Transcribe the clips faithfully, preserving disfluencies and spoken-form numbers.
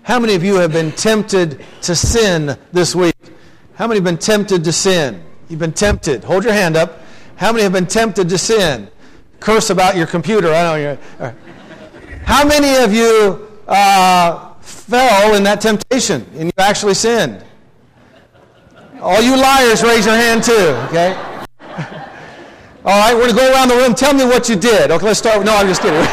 How many of you have been tempted to sin this week? How many have been tempted to sin? You've been tempted. Hold your hand up. How many have been tempted to sin? Curse about your computer. I know you're. All right. How many of you uh, fell in that temptation and you actually sinned? All you liars, raise your hand too. Okay. All right, we're going to go around the room. Tell me what you did. Okay, let's start with... No, I'm just kidding.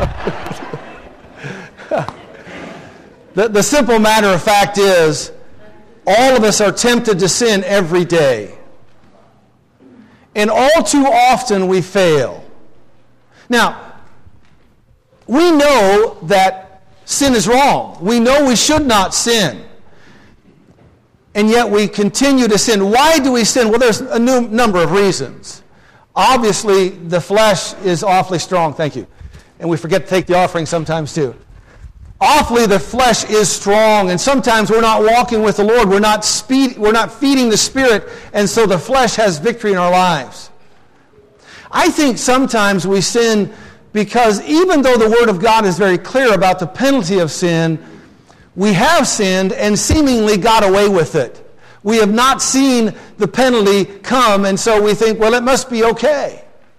the, the simple matter of fact is, all of us are tempted to sin every day. And all too often we fail. Now, we know that sin is wrong. We know we should not sin. And yet we continue to sin. Why do we sin? Well, there's a new number of reasons. Obviously, the flesh is awfully strong. Thank you. And we forget to take the offering sometimes too. Awfully, the flesh is strong, and sometimes we're not walking with the Lord. We're not speed, we're not feeding the Spirit, and so the flesh has victory in our lives. I think sometimes we sin because even though the Word of God is very clear about the penalty of sin, we have sinned and seemingly got away with it. We have not seen the penalty come, and so we think, well, it must be okay.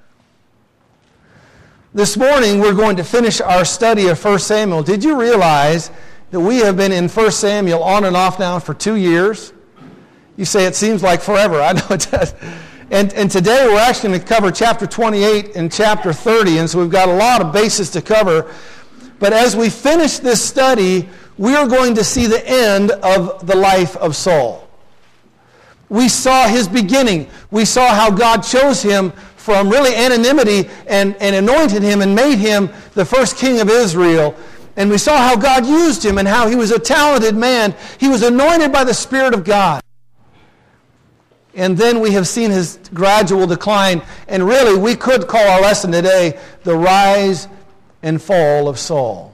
This morning, we're going to finish our study of First Samuel. Did you realize that we have been in First Samuel on and off now for two years? You say it seems like forever. I know it does. And, and today, we're actually going to cover chapter twenty-eight and chapter thirty, and so we've got a lot of bases to cover. But as we finish this study, we are going to see the end of the life of Saul. We saw his beginning. We saw how God chose him from really anonymity and, and anointed him and made him the first king of Israel. And we saw how God used him and how he was a talented man. He was anointed by the Spirit of God. And then we have seen his gradual decline. And really, we could call our lesson today the rise and fall of Saul.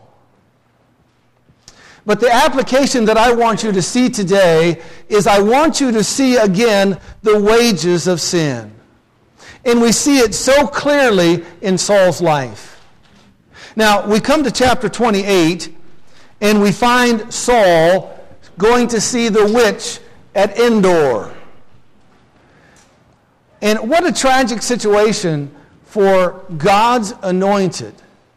But the application that I want you to see today is I want you to see again the wages of sin. And we see it so clearly in Saul's life. Now, we come to chapter twenty-eight, and we find Saul going to see the witch at Endor. And what a tragic situation for God's anointed.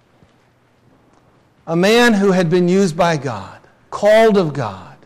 A man who had been used by God, called of God.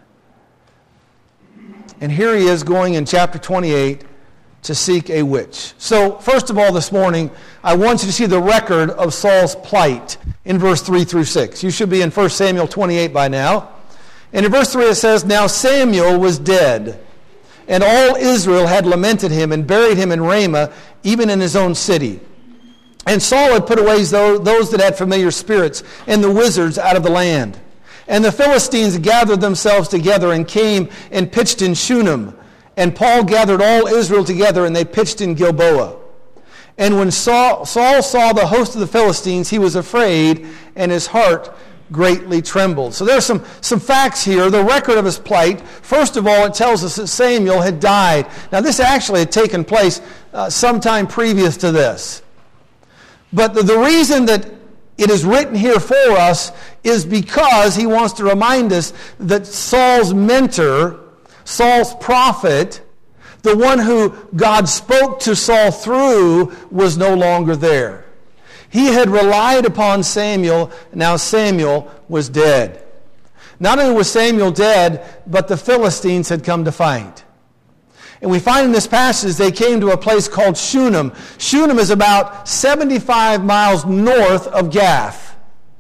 And here he is going in chapter twenty-eight to seek a witch. So, first of all this morning, I want you to see the record of Saul's plight in verse three through six. You should be in First Samuel twenty-eight by now. And in verse three it says, "Now Samuel was dead, and all Israel had lamented him and buried him in Ramah, even in his own city. And Saul had put away those that had familiar spirits and the wizards out of the land. And the Philistines gathered themselves together and came and pitched in Shunem. And Paul gathered all Israel together, and they pitched in Gilboa. And when Saul, Saul saw the host of the Philistines, he was afraid, and his heart greatly trembled." So there's some, some facts here, the record of his plight. First of all, it tells us that Samuel had died. Now, this actually had taken place uh, sometime previous to this. But the, the reason that it is written here for us is because he wants to remind us that Saul's mentor, Saul's prophet, the one who God spoke to Saul through, was no longer there. He had relied upon Samuel. Now Samuel was dead. Not only was Samuel dead, but the Philistines had come to fight. And we find in this passage they came to a place called Shunem. Shunem is about seventy-five miles north of Gath.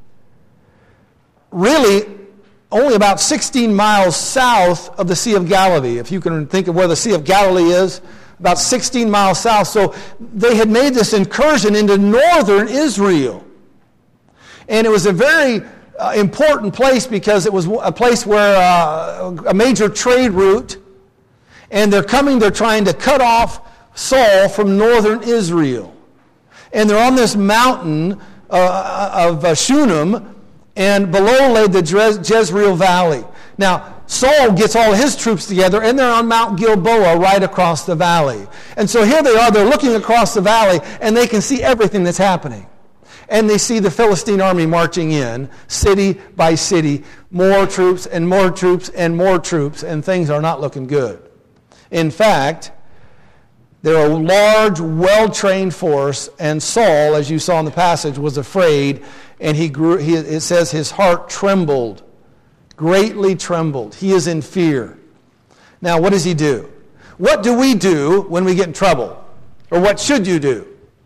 Really, only about sixteen miles south of the Sea of Galilee. If you can think of where the Sea of Galilee is, about sixteen miles south. So they had made this incursion into northern Israel. And it was a very uh, important place because it was a place where uh, a major trade route. And they're coming, they're trying to cut off Saul from northern Israel. And they're on this mountain uh, of uh, Shunem, and below lay the Jezreel Valley. Now, Saul gets all his troops together, and they're on Mount Gilboa right across the valley. And so here they are, they're looking across the valley, and they can see everything that's happening. And they see the Philistine army marching in, city by city, more troops and more troops and more troops, and things are not looking good. In fact, they're a large, well-trained force, and Saul, as you saw in the passage, was afraid, and he grew. He, it says his heart trembled, greatly trembled. He is in fear. Now, what does he do? What do we do when we get in trouble? Or what should you do?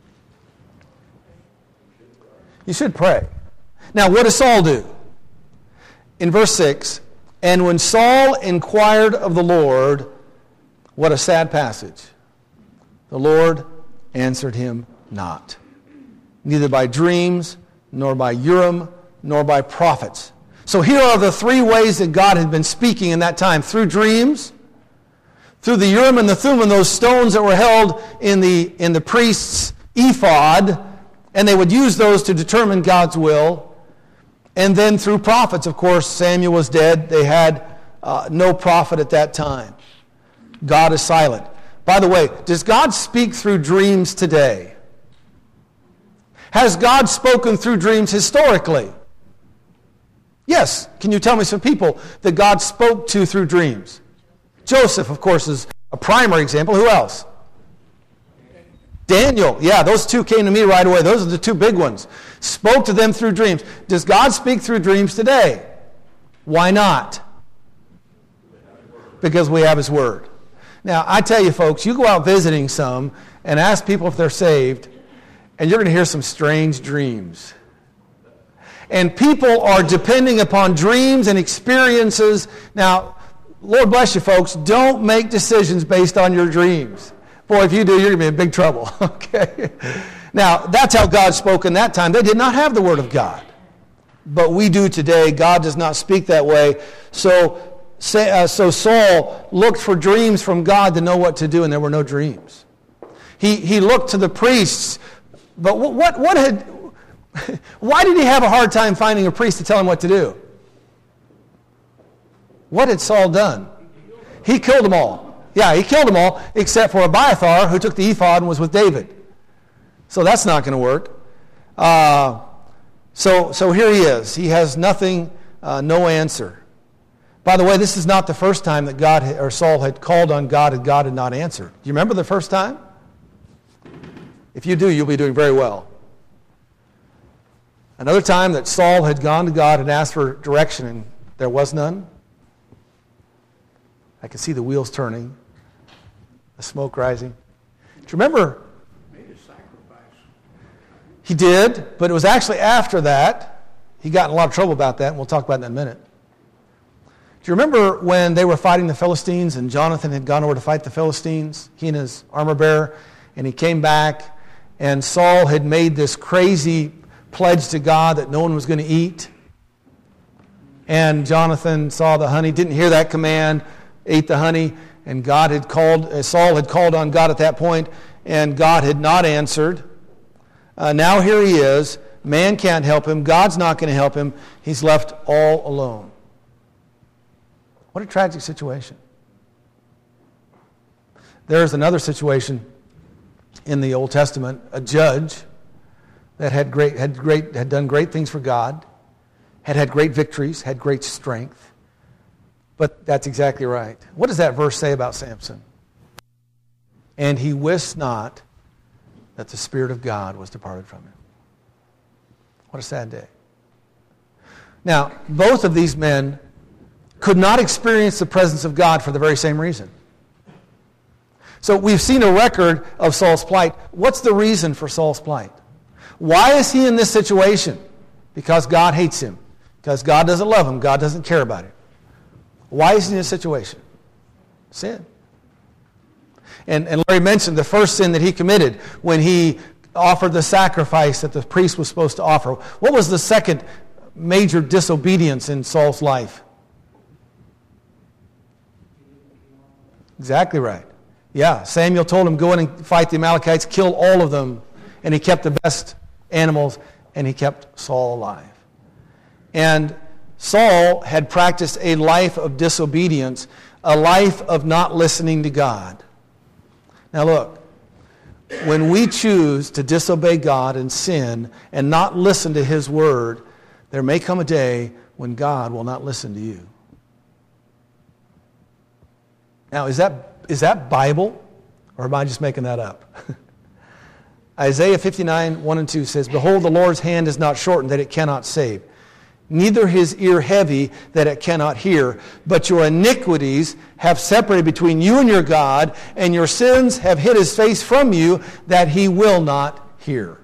You should pray. Now, what does Saul do? In verse six, and when Saul inquired of the Lord, what a sad passage. The Lord answered him not, neither by dreams, nor by Urim, nor by prophets. So here are the three ways that God had been speaking in that time. Through dreams, through the Urim and the Thummim, those stones that were held in the, in the priest's ephod, and they would use those to determine God's will. And then through prophets, of course, Samuel was dead. They had uh, no prophet at that time. God is silent. By the way, does God speak through dreams today? Has God spoken through dreams historically? Yes. Can you tell me some people that God spoke to through dreams? Joseph, of course, is a primary example. Who else? Daniel. Yeah, those two came to me right away. Those are the two big ones. Spoke to them through dreams. Does God speak through dreams today? Why not? Because we have His Word. Now, I tell you folks, you go out visiting some and ask people if they're saved, and you're going to hear some strange dreams. And people are depending upon dreams and experiences. Now, Lord bless you folks, don't make decisions based on your dreams. Boy, if you do, you're going to be in big trouble. Okay? Now, that's how God spoke in that time. They did not have the Word of God. But we do today. God does not speak that way. So, so Saul looked for dreams from God to know what to do, and there were no dreams. He he looked to the priests. But what, what, what had... Why did he have a hard time finding a priest to tell him what to do? What had Saul done? He killed them all. Yeah, he killed them all, except for Abiathar, who took the ephod and was with David. So that's not going to work. Uh, so, so here he is. He has nothing, uh, no answer. By the way, this is not the first time that God or Saul had called on God and God had not answered. Do you remember the first time? If you do, you'll be doing very well. Another time that Saul had gone to God and asked for direction and there was none. I can see the wheels turning, the smoke rising. Do you remember? Made a sacrifice. He did, but it was actually after that. He got in a lot of trouble about that, and we'll talk about that in a minute. Do you remember when they were fighting the Philistines and Jonathan had gone over to fight the Philistines, he and his armor bearer, and he came back, and Saul had made this crazy pledge to God that no one was going to eat. And Jonathan saw the honey, didn't hear that command, ate the honey, and God had called, Saul had called on God at that point, and God had not answered. Uh, now here he is. Man can't help him. God's not going to help him. He's left all alone. What a tragic situation. There's another situation in the Old Testament, a judge that had great, had great, had done great things for God, had had great victories, had great strength. But that's exactly right. What does that verse say about Samson? And he wist not that the Spirit of God was departed from him. What a sad day. Now, both of these men could not experience the presence of God for the very same reason. So we've seen a record of Saul's plight. What's the reason for Saul's plight? Why is he in this situation? Because God hates him. Because God doesn't love him. God doesn't care about him. Why is he in this situation? Sin. And, and Larry mentioned the first sin that he committed when he offered the sacrifice that the priest was supposed to offer. What was the second major disobedience in Saul's life? Exactly right. Yeah, Samuel told him, go in and fight the Amalekites, kill all of them. And he kept the best animals, and he kept Saul alive. And Saul had practiced a life of disobedience, a life of not listening to God. Now look, when we choose to disobey God and sin and not listen to His word, there may come a day when God will not listen to you. Now, is that is that Bible, or am I just making that up? Isaiah fifty-nine, one and two says, "Behold, the Lord's hand is not shortened that it cannot save, neither His ear heavy that it cannot hear. But your iniquities have separated between you and your God, and your sins have hid His face from you that He will not hear."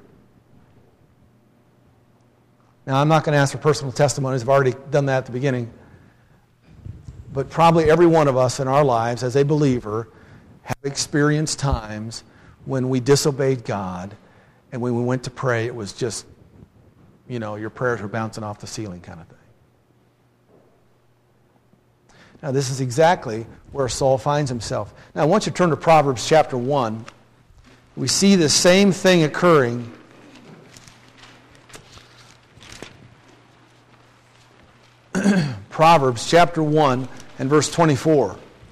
Now, I'm not going to ask for personal testimonies. I've already done that at the beginning. But probably every one of us in our lives as a believer have experienced times when we disobeyed God, and when we went to pray, it was just, you know, your prayers were bouncing off the ceiling kind of thing. Now, this is exactly where Saul finds himself. Now, I want you to turn to Proverbs chapter one. We see the same thing occurring. Proverbs chapter one and verse twenty-four.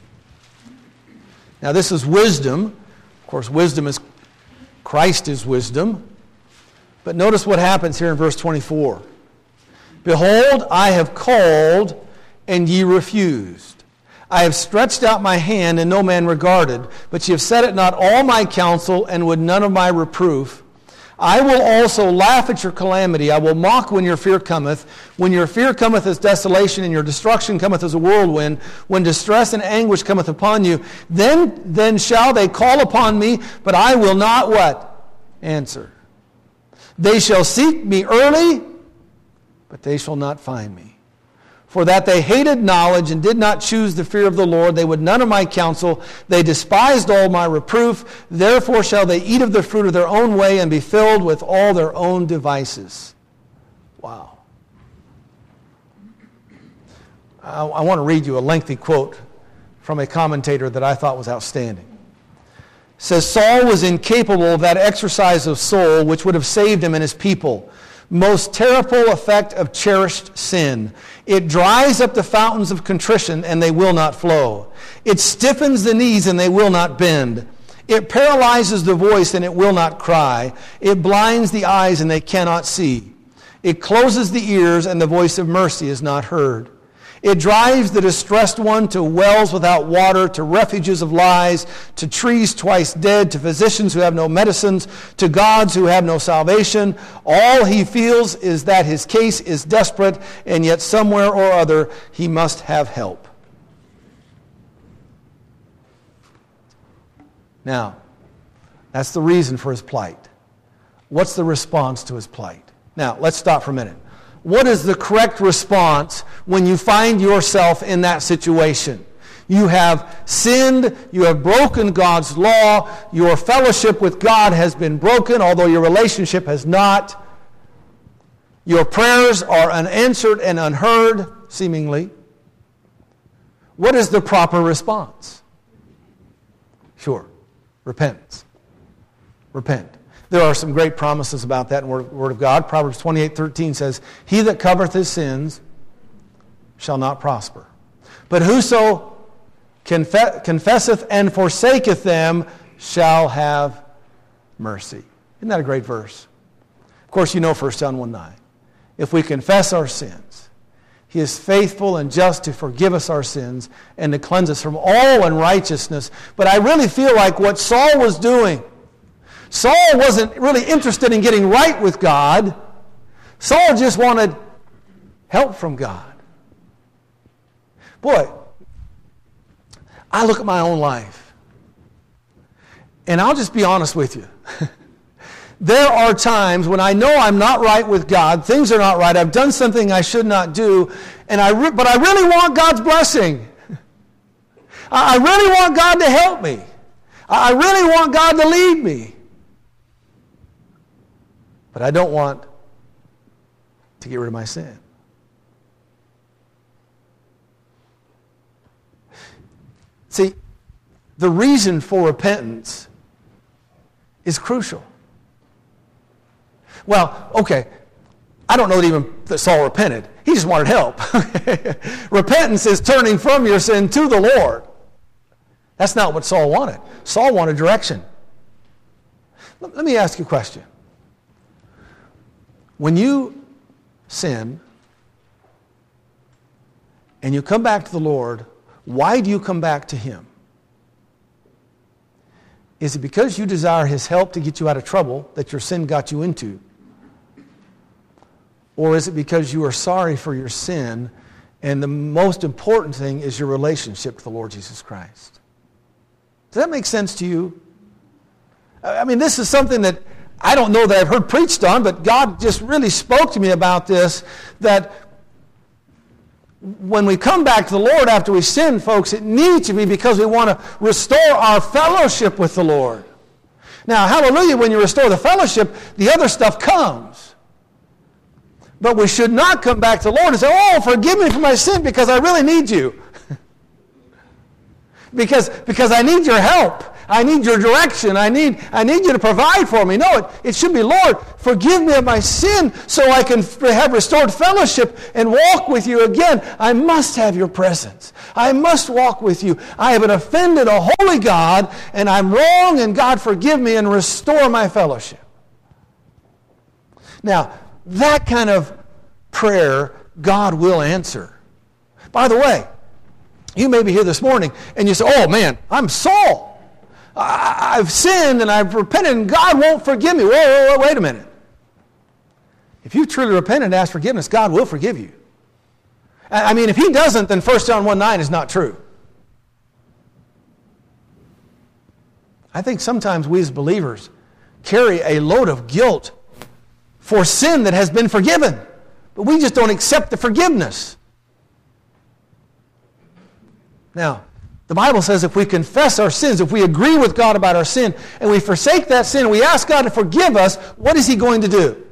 Now, this is wisdom. Of course, wisdom is, Christ is wisdom. But notice what happens here in verse twenty-four. "Behold, I have called, and ye refused. I have stretched out my hand, and no man regarded. But ye have set at naught all my counsel, and would none of my reproof. I will also laugh at your calamity. I will mock when your fear cometh. When your fear cometh as desolation, and your destruction cometh as a whirlwind, when distress and anguish cometh upon you, then, then shall they call upon me, but I will not" what? Answer. "They shall seek me early, but they shall not find me. For that they hated knowledge and did not choose the fear of the Lord, they would none of my counsel. They despised all my reproof. Therefore shall they eat of the fruit of their own way and be filled with all their own devices." Wow. I, I want to read you a lengthy quote from a commentator that I thought was outstanding. It says, "Saul was incapable of that exercise of soul which would have saved him and his people. Most terrible effect of cherished sin. It dries up the fountains of contrition, and they will not flow. It stiffens the knees, and they will not bend. It paralyzes the voice, and it will not cry. It blinds the eyes, and they cannot see. It closes the ears, and the voice of mercy is not heard. It drives the distressed one to wells without water, to refuges of lies, to trees twice dead, to physicians who have no medicines, to gods who have no salvation. All he feels is that his case is desperate, and yet somewhere or other he must have help." Now, that's the reason for his plight. What's the response to his plight? Now, let's stop for a minute. What is the correct response when you find yourself in that situation? You have sinned, you have broken God's law, your fellowship with God has been broken, although your relationship has not. Your prayers are unanswered and unheard, seemingly. What is the proper response? Sure, repentance. Repent. There are some great promises about that in the Word of God. Proverbs twenty-eight thirteen says, "He that covereth his sins shall not prosper. But whoso confe- confesseth and forsaketh them shall have mercy." Isn't that a great verse? Of course, you know First John one nine. If we confess our sins, He is faithful and just to forgive us our sins and to cleanse us from all unrighteousness. But I really feel like what Saul was doing, Saul wasn't really interested in getting right with God. Saul just wanted help from God. Boy, I look at my own life, and I'll just be honest with you. There are times when I know I'm not right with God, things are not right, I've done something I should not do, and I re- but I really want God's blessing. I really want God to help me. I really want God to lead me. But I don't want to get rid of my sin. See, the reason for repentance is crucial. Well, okay, I don't know that even that Saul repented. He just wanted help. Repentance is turning from your sin to the Lord. That's not what Saul wanted. Saul wanted direction. Let me ask you a question. When you sin and you come back to the Lord, why do you come back to Him? Is it because you desire His help to get you out of trouble that your sin got you into? Or is it because you are sorry for your sin and the most important thing is your relationship to the Lord Jesus Christ? Does that make sense to you? I mean, this is something that I don't know that I've heard preached on, but God just really spoke to me about this, that when we come back to the Lord after we sin, folks, it needs to be because we want to restore our fellowship with the Lord. Now, hallelujah, when you restore the fellowship, the other stuff comes. But we should not come back to the Lord and say, oh, forgive me for my sin because I really need you. because, because I need your help. I need your direction. I need, I need you to provide for me. No, it, it should be, Lord, forgive me of my sin so I can f- have restored fellowship and walk with you again. I must have your presence. I must walk with you. I have offended a holy God, and I'm wrong, and God forgive me and restore my fellowship. Now, that kind of prayer, God will answer. By the way, you may be here this morning, and you say, oh man, I'm Saul. I've sinned and I've repented and God won't forgive me. Whoa, whoa, whoa, wait a minute. If you truly repent and ask forgiveness, God will forgive you. I mean, if He doesn't, then First John one nine is not true. I think sometimes we as believers carry a load of guilt for sin that has been forgiven, but we just don't accept the forgiveness. Now, the Bible says if we confess our sins, if we agree with God about our sin, and we forsake that sin, and we ask God to forgive us, what is He going to do?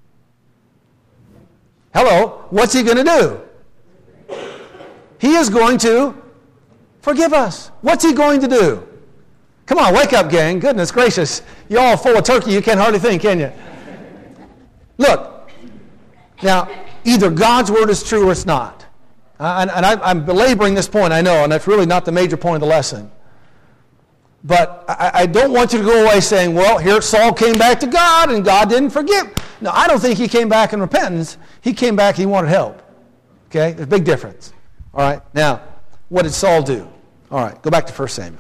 Hello, what's He going to do? He is going to forgive us. What's He going to do? Come on, wake up, gang. Goodness gracious. You're all full of turkey. You can't hardly think, can you? Look, now, either God's word is true or it's not. Uh, and and I, I'm belaboring this point, I know, and that's really not the major point of the lesson. But I, I don't want you to go away saying, well, here Saul came back to God and God didn't forgive. No, I don't think he came back in repentance. He came back, he wanted help. Okay? There's a big difference. All right? Now, what did Saul do? All right, go back to First Samuel.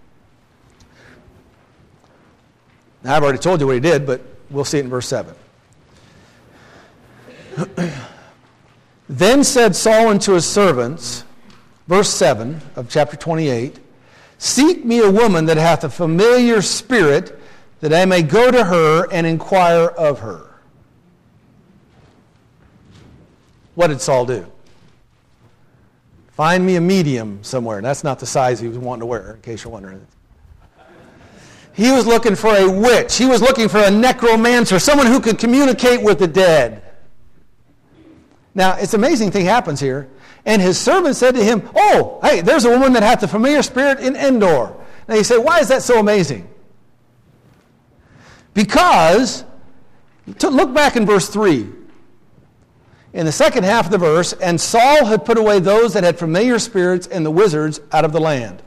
Now, I've already told you what he did, but we'll see it in verse seven. Then said Saul unto his servants, verse seven of chapter twenty-eight, seek me a woman that hath a familiar spirit, that I may go to her and inquire of her. What did Saul do? Find me a medium somewhere. That's not the size he was wanting to wear, in case you're wondering. He was looking for a witch. He was looking for a necromancer, someone who could communicate with the dead. Now, it's an amazing thing happens here. And his servant said to him, oh, hey, there's a woman that hath a familiar spirit in Endor. Now you say, why is that so amazing? Because, to look back in verse three. In the second half of the verse, and Saul had put away those that had familiar spirits and the wizards out of the land.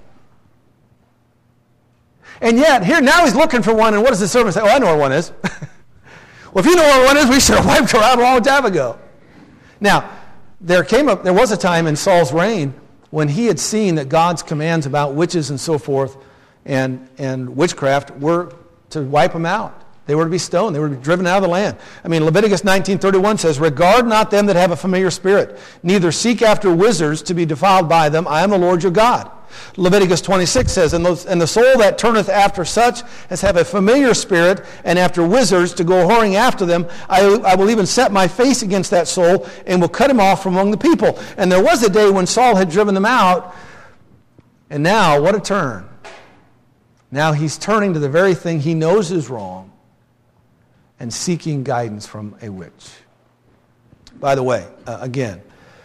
And yet, here, now he's looking for one, and what does the servant say? Oh, I know where one is. Well, if you know where one is, we should have wiped her out a long time ago. Now, there came up, there was a time in Saul's reign when he had seen that God's commands about witches and so forth and, and witchcraft were to wipe them out. They were to be stoned. They were to be driven out of the land. I mean, Leviticus nineteen thirty-one says, regard not them that have a familiar spirit, neither seek after wizards to be defiled by them. I am the Lord your God. Leviticus twenty-six says, and, those, and the soul that turneth after such as have a familiar spirit, and after wizards to go whoring after them, I, I will even set my face against that soul, and will cut him off from among the people. And there was a day when Saul had driven them out, and now, what a turn. Now he's turning to the very thing he knows is wrong, and seeking guidance from a witch. By the way, uh, again,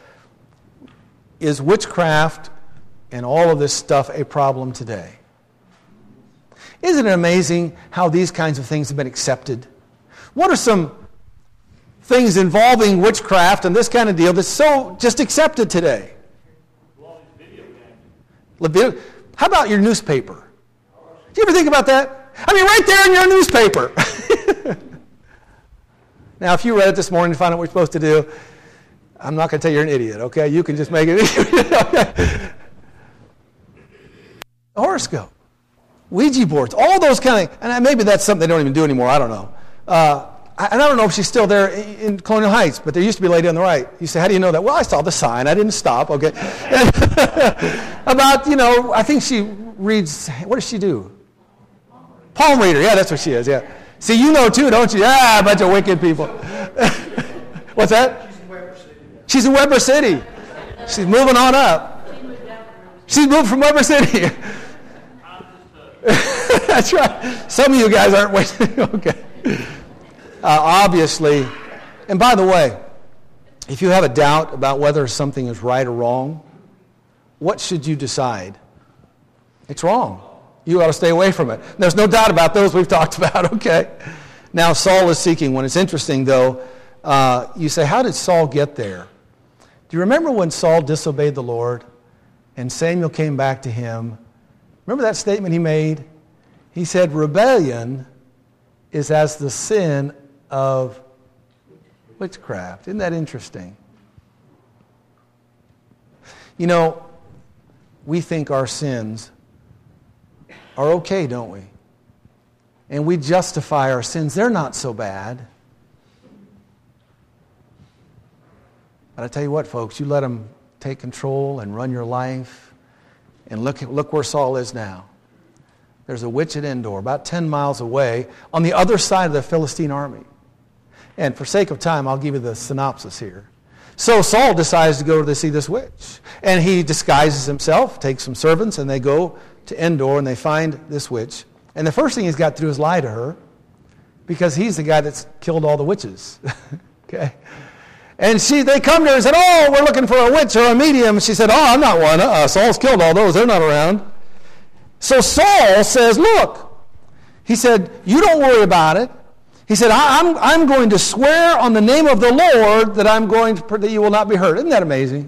is witchcraft and all of this stuff a problem today? Isn't it amazing how these kinds of things have been accepted? What are some things involving witchcraft and this kind of deal that's so just accepted today? Video games. How about your newspaper? Do you ever think about that? I mean, right there in your newspaper. Now, if you read it this morning to find out what you're supposed to do, I'm not going to tell you you're an idiot, okay? You can just make it. Horoscope, Ouija boards, all those kind of, and maybe that's something they don't even do anymore. I don't know. Uh, and I don't know if she's still there in Colonial Heights, but there used to be a lady on the right. You say, how do you know that? Well, I saw the sign. I didn't stop, okay? About, you know, I think she reads, what does she do? Palm reader. Yeah, that's what she is, yeah. See, you know too, don't you? Ah, a bunch of wicked people. What's that? She's in Weber City. She's in Weber City. She's moving on up. She's moved from Weber City. That's right. Some of you guys aren't waiting. Okay. Uh, obviously, and by the way, if you have a doubt about whether something is right or wrong, what should you decide? It's wrong. You ought to stay away from it. There's no doubt about those we've talked about, okay? Now, Saul is seeking one. It's interesting, though. Uh, you say, how did Saul get there? Do you remember when Saul disobeyed the Lord and Samuel came back to him? Remember that statement he made? He said, rebellion is as the sin of witchcraft. Isn't that interesting? You know, we think our sins are okay, don't we? And we justify our sins. They're not so bad. But I tell you what, folks, you let them take control and run your life, and look, look where Saul is now. There's a witch at Endor, about ten miles away, on the other side of the Philistine army. And for sake of time, I'll give you the synopsis here. So Saul decides to go to see this witch. And he disguises himself, takes some servants, and they go to Endor, and they find this witch. And the first thing he's got to do is lie to her, because he's the guy that's killed all the witches. Okay? And she, they come to her and said, oh, we're looking for a witch or a medium. She said, oh, I'm not one. Uh-uh. Saul's killed all those. They're not around. So Saul says, look, he said, you don't worry about it. He said, I'm, I'm going to swear on the name of the Lord that I'm going to, that you will not be hurt. Isn't that amazing?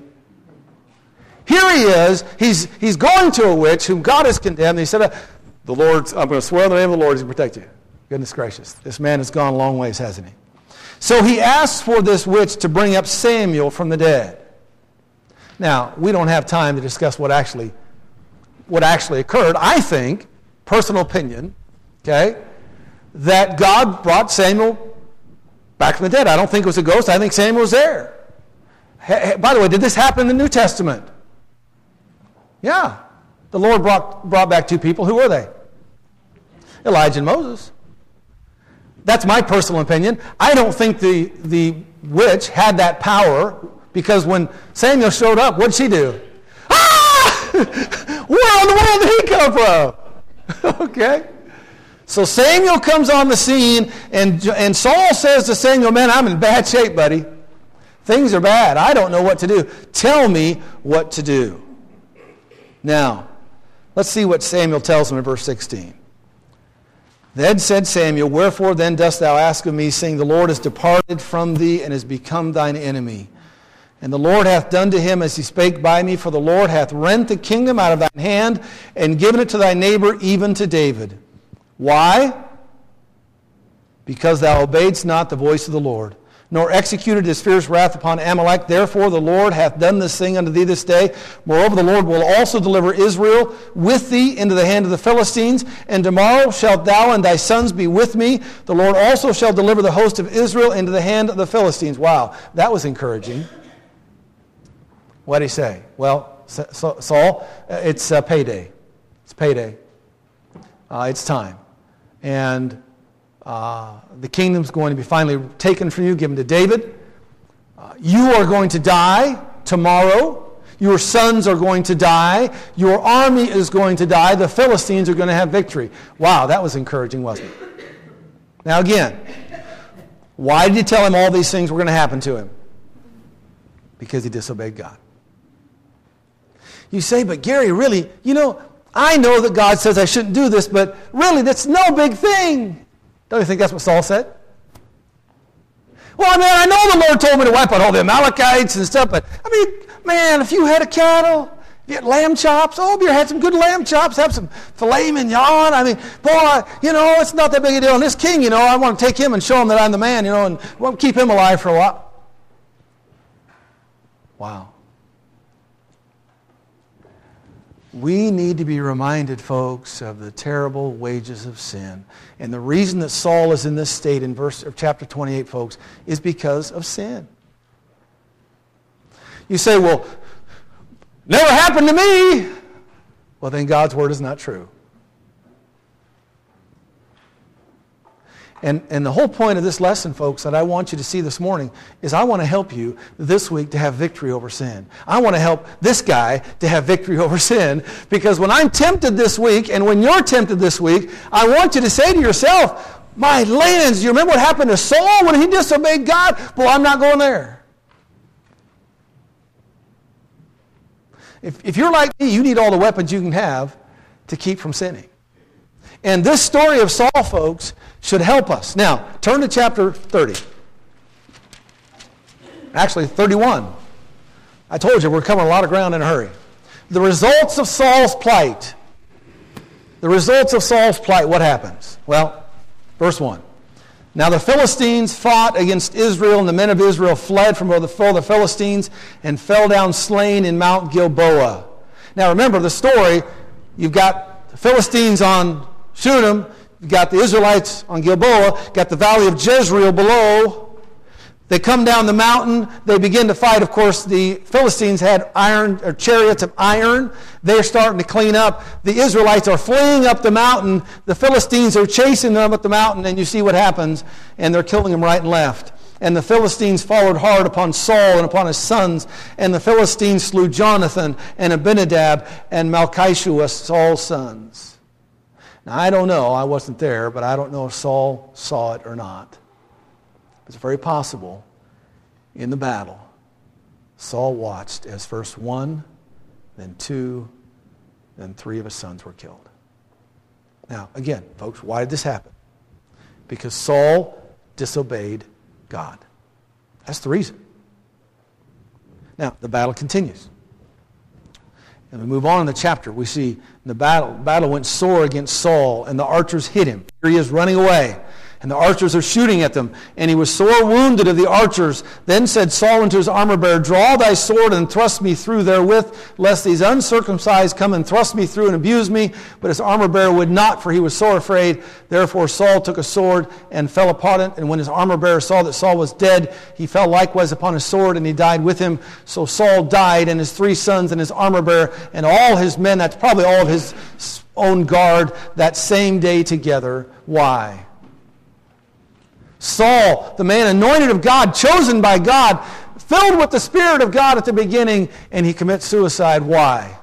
Here he is. He's, he's going to a witch whom God has condemned. He said, the Lord, I'm going to swear on the name of the Lord to protect you. Goodness gracious. This man has gone a long ways, hasn't he? So he asks for this witch to bring up Samuel from the dead. Now, we don't have time to discuss what actually, what actually occurred. I think, personal opinion, okay, that God brought Samuel back from the dead. I don't think it was a ghost. I think Samuel was there. Hey, by the way, did this happen in the New Testament? Yeah. The Lord brought, brought back two people. Who were they? Elijah and Moses. That's my personal opinion. I don't think the, the witch had that power, because when Samuel showed up, what did she do? Ah! Where in the world did he come from? Okay. So Samuel comes on the scene, and, and Saul says to Samuel, man, I'm in bad shape, buddy. Things are bad. I don't know what to do. Tell me what to do. Now, let's see what Samuel tells him in verse sixteen. Then said Samuel, wherefore then dost thou ask of me, saying, the Lord is departed from thee and has become thine enemy. And the Lord hath done to him as he spake by me, for the Lord hath rent the kingdom out of thine hand and given it to thy neighbor, even to David. Why? Because thou obeyedst not the voice of the Lord, nor executed his fierce wrath upon Amalek. Therefore the Lord hath done this thing unto thee this day. Moreover, the Lord will also deliver Israel with thee into the hand of the Philistines. And tomorrow shalt thou and thy sons be with me. The Lord also shall deliver the host of Israel into the hand of the Philistines. Wow, that was encouraging. What did he say? Well, Saul, it's uh, payday. It's payday. Uh, it's time. And Uh, the kingdom's going to be finally taken from you, given to David. Uh, you are going to die tomorrow. Your sons are going to die. Your army is going to die. The Philistines are going to have victory. Wow, that was encouraging, wasn't it? Now again, why did he tell him all these things were going to happen to him? Because he disobeyed God. You say, but Gary, really, you know, I know that God says I shouldn't do this, but really, that's no big thing. Don't you think that's what Saul said? Well, man, I know the Lord told me to wipe out all the Amalekites and stuff, but, I mean, man, if you had a cattle Get lamb chops. Oh, you had some good lamb chops. Have some filet mignon. I mean, boy, you know, it's not that big a deal. And this king, you know, I want to take him and show him that I'm the man, you know, and we'll keep him alive for a while. Wow. We need to be reminded, folks, of the terrible wages of sin. And the reason that Saul is in this state in verse of chapter twenty-eight, folks, is because of sin. You say, well, never happened to me. Well, then God's word is not true. And, and the whole point of this lesson, folks, that I want you to see this morning is I want to help you this week to have victory over sin. I want to help this guy to have victory over sin, because when I'm tempted this week and when you're tempted this week, I want you to say to yourself, my lands, you remember what happened to Saul when he disobeyed God? Well, I'm not going there. If, if you're like me, you need all the weapons you can have to keep from sinning. And this story of Saul, folks, should help us. Now, turn to chapter thirty. Actually, thirty-one. I told you we're covering a lot of ground in a hurry. The results of Saul's plight. The results of Saul's plight, what happens? Well, verse one. Now the Philistines fought against Israel, and the men of Israel fled from the foe of the Philistines and fell down slain in Mount Gilboa. Now remember the story. You've got the Philistines on Shunem, you've got the Israelites on Gilboa, got the valley of Jezreel below. They come down the mountain. They begin to fight. Of course, the Philistines had iron or chariots of iron. They're starting to clean up. The Israelites are fleeing up the mountain. The Philistines are chasing them up the mountain, and you see what happens, and they're killing them right and left. And the Philistines followed hard upon Saul and upon his sons, and the Philistines slew Jonathan and Abinadab and Malchishua, Saul's sons. Now, I don't know. I wasn't there, but I don't know if Saul saw it or not. It's very possible in the battle, Saul watched as first one, then two, then three of his sons were killed. Now, again, folks, why did this happen? Because Saul disobeyed God. That's the reason. Now, the battle continues. And we move on in the chapter. We see the battle, battle went sore against Saul, and the archers hit him. Here he is running away. And the archers are shooting at them. And he was sore wounded of the archers. Then said Saul unto his armor-bearer, draw thy sword and thrust me through therewith, lest these uncircumcised come and thrust me through and abuse me. But his armor-bearer would not, for he was sore afraid. Therefore Saul took a sword and fell upon it. And when his armor-bearer saw that Saul was dead, he fell likewise upon his sword, and he died with him. So Saul died, and his three sons, and his armor-bearer, and all his men, that's probably all of his own guard, that same day together. Why? Saul, the man anointed of God, chosen by God, filled with the Spirit of God at the beginning, and he commits suicide. Why?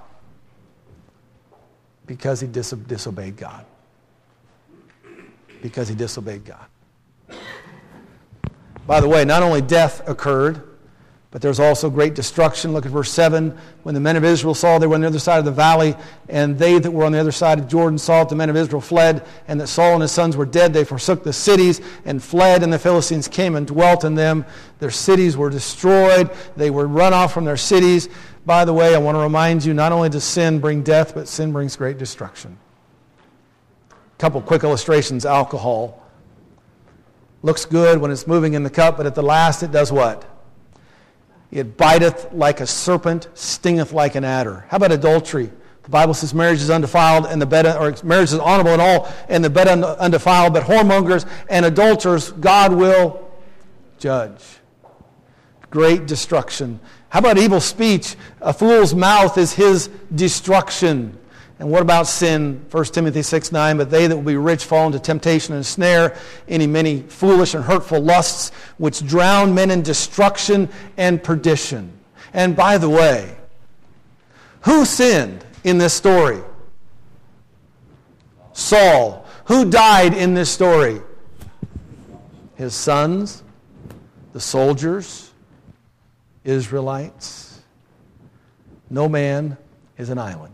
Because he dis- disobeyed God. Because he disobeyed God. By the way, not only death occurred, but there's also great destruction. Look at verse seven. When the men of Israel saw they were on the other side of the valley, and they that were on the other side of Jordan saw that the men of Israel fled, and that Saul and his sons were dead, they forsook the cities and fled, and the Philistines came and dwelt in them. Their cities were destroyed. They were run off from their cities. By the way, I want to remind you, not only does sin bring death, but sin brings great destruction. A couple quick illustrations. Alcohol. Looks good when it's moving in the cup, but at the last it does what? It biteth like a serpent, stingeth like an adder. How about adultery? The Bible says marriage is undefiled, and the bed, or marriage is honorable and all, and the bed undefiled. But whoremongers and adulterers, God will judge. Great destruction. How about evil speech? A fool's mouth is his destruction. And what about sin? First Timothy six nine, but they that will be rich fall into temptation and snare, any many foolish and hurtful lusts, which drown men in destruction and perdition. And by the way, who sinned in this story? Saul. Who died in this story? His sons, the soldiers, Israelites. No man is an island.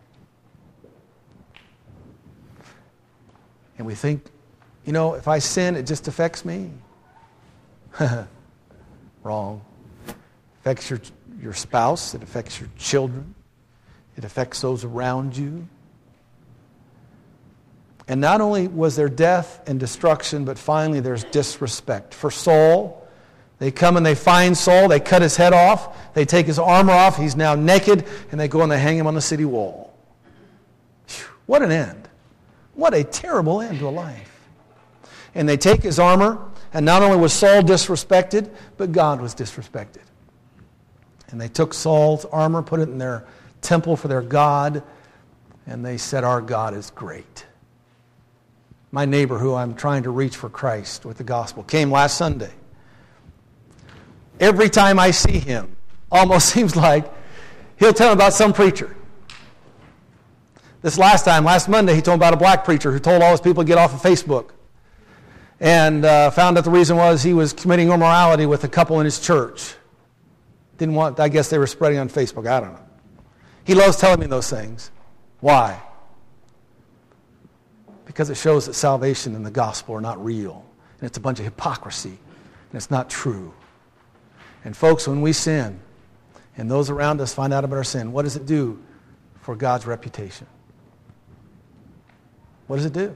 And we think, you know, if I sin, it just affects me. Wrong. It affects your, your spouse. It affects your children. It affects those around you. And not only was there death and destruction, but finally there's disrespect. For Saul, they come and they find Saul, they cut his head off, they take his armor off, he's now naked, and they go and they hang him on the city wall. Whew, what an end. What a terrible end to a life. And they take his armor, and not only was Saul disrespected, but God was disrespected. And they took Saul's armor, put it in their temple for their God, and they said, our God is great. My neighbor, who I'm trying to reach for Christ with the gospel, came last Sunday. Every time I see him, almost seems like he'll tell him about some preacher. This last time, last Monday, he told me about a black preacher who told all his people to get off of Facebook. And uh, found out the reason was he was committing immorality with a couple in his church. Didn't want, I guess they were spreading on Facebook. I don't know. He loves telling me those things. Why? Because it shows that salvation and the gospel are not real. And it's a bunch of hypocrisy. And it's not true. And folks, when we sin, and those around us find out about our sin, what does it do for God's reputation? What does it do?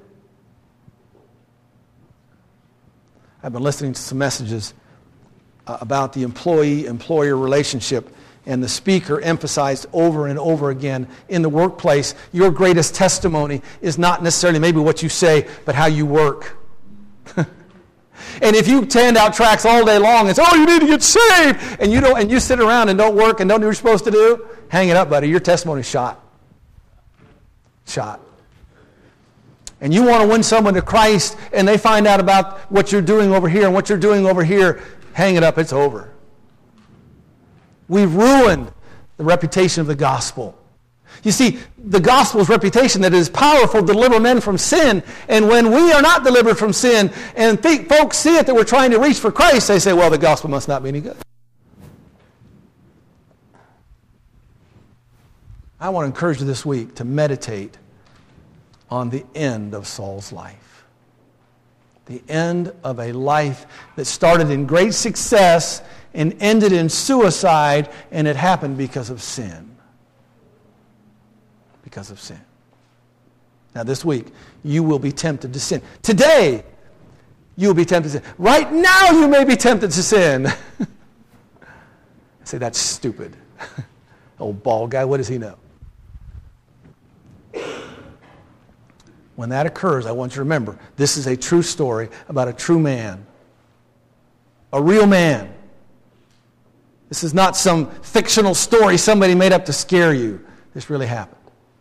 I've been listening to some messages uh, about the employee-employer relationship, and the speaker emphasized over and over again in the workplace, your greatest testimony is not necessarily maybe what you say, but how you work. And if you hand out tracts all day long and say, oh, you need to get saved, and you don't, and you sit around and don't work and don't do what you're supposed to do, hang it up, buddy. Your testimony's shot. Shot. And you want to win someone to Christ, and they find out about what you're doing over here and what you're doing over here, hang it up, it's over. We've ruined the reputation of the gospel. You see, the gospel's reputation that it is powerful to deliver men from sin, and when we are not delivered from sin, and think, folks see it that we're trying to reach for Christ, they say, well, the gospel must not be any good. I want to encourage you this week to meditate on the end of Saul's life. The end of a life that started in great success and ended in suicide, and it happened because of sin. Because of sin. Now this week, you will be tempted to sin. Today, you will be tempted to sin. Right now, you may be tempted to sin. I say, that's stupid. Old bald guy, what does he know? When that occurs, I want you to remember, this is a true story about a true man. A real man. This is not some fictional story somebody made up to scare you. This really happened.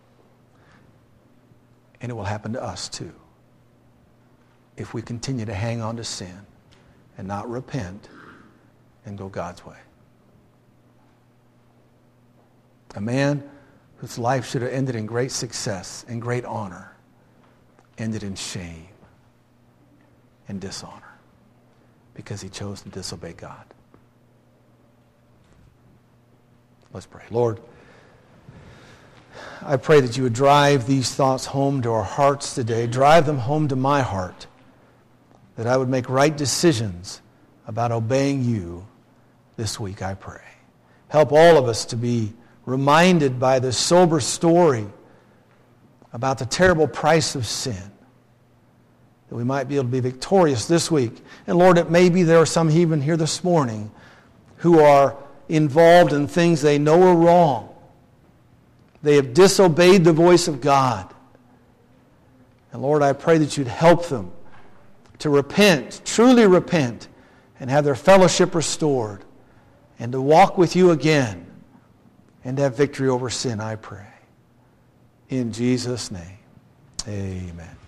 And it will happen to us too, if we continue to hang on to sin and not repent and go God's way. A man whose life should have ended in great success and great honor ended in shame and dishonor because he chose to disobey God. Let's pray. Lord, I pray that you would drive these thoughts home to our hearts today. Drive them home to my heart. That I would make right decisions about obeying you this week, I pray. Help all of us to be reminded by this sober story about the terrible price of sin, that we might be able to be victorious this week. And Lord, it may be there are some even here this morning who are involved in things they know are wrong. They have disobeyed the voice of God. And Lord, I pray that you'd help them to repent, truly repent, and have their fellowship restored, and to walk with you again, and to have victory over sin, I pray. In Jesus' name, amen.